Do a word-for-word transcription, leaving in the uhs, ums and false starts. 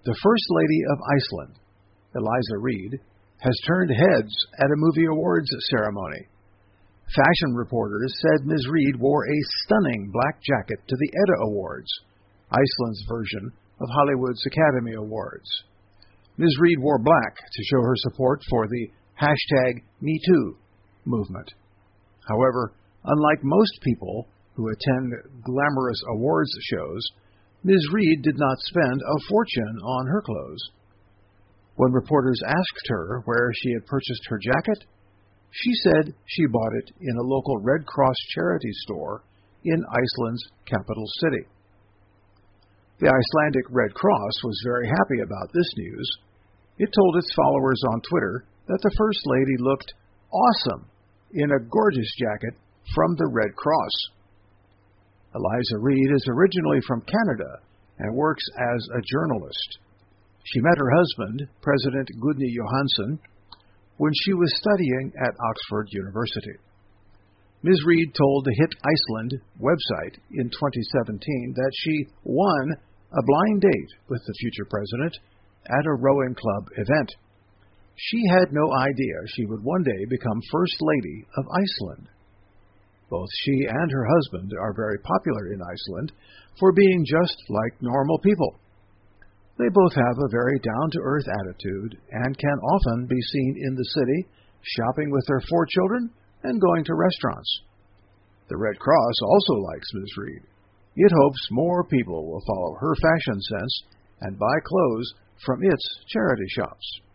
The First Lady of Iceland, Eliza Reid, has turned heads at a movie awards ceremony. Fashion reporters said Miz Reid wore a stunning black jacket to the Edda Awards, Iceland's version of Hollywood's Academy Awards. Miz Reid wore black to show her support for the hashtag MeToo movement. However, unlike most people who attend glamorous awards shows, Miz Reid did not spend a fortune on her clothes. When reporters asked her where she had purchased her jacket, she said she bought it in a local Red Cross charity store in Iceland's capital city. The Icelandic Red Cross was very happy about this news. It told its followers on Twitter that the First Lady looked awesome in a gorgeous jacket from the Red Cross. Eliza Reid is originally from Canada and works as a journalist. She met her husband, President Gudni Johansson, when she was studying at Oxford University. Miz Reid told the Hit Iceland website in twenty seventeen that she won a blind date with the future president at a rowing club event. She had no idea she would one day become First Lady of Iceland. Both she and her husband are very popular in Iceland for being just like normal people. They both have a very down-to-earth attitude and can often be seen in the city, shopping with their four children and going to restaurants. The Red Cross also likes Miz Reid. It hopes more people will follow her fashion sense and buy clothes from its charity shops.